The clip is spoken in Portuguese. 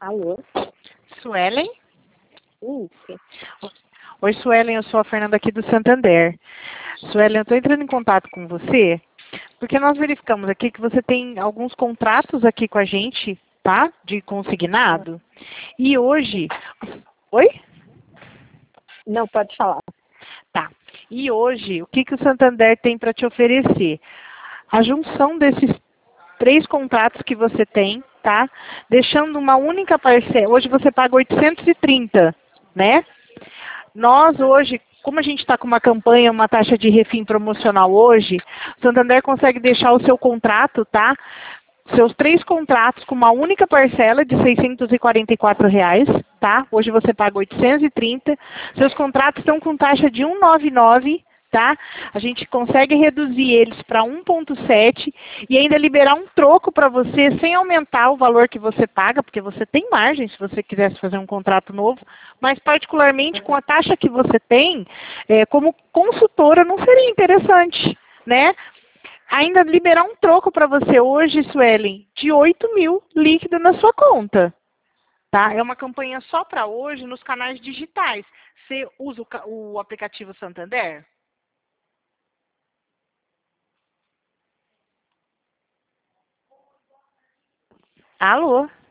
Alô? Suelen? Isso. Oi, Suelen, eu sou a Fernanda aqui do Santander. Suelen, eu estou entrando em contato com você porque nós verificamos aqui que você tem alguns contratos aqui com a gente, tá? De consignado. E hoje... Oi? Não, pode falar. Tá. E hoje, o que o Santander tem para te oferecer? A junção desses 3 contratos que você tem, tá? Deixando uma única parcela. Hoje você paga 830, né? Nós hoje, como a gente está com uma campanha, uma taxa de refim promocional hoje, o Santander consegue deixar o seu contrato, tá? Seus 3 contratos com uma única parcela de R$ 644, tá? Hoje você paga 830. Seus contratos estão com taxa de 1,99, tá? A gente consegue reduzir eles para 1,7 e ainda liberar um troco para você sem aumentar o valor que você paga, porque você tem margem se você quisesse fazer um contrato novo, mas particularmente com a taxa que você tem, como consultora não seria interessante, né? Ainda liberar um troco para você hoje, Suelen, de 8.000 líquido na sua conta. Tá? É uma campanha só para hoje nos canais digitais. Você usa o aplicativo Santander? Alô?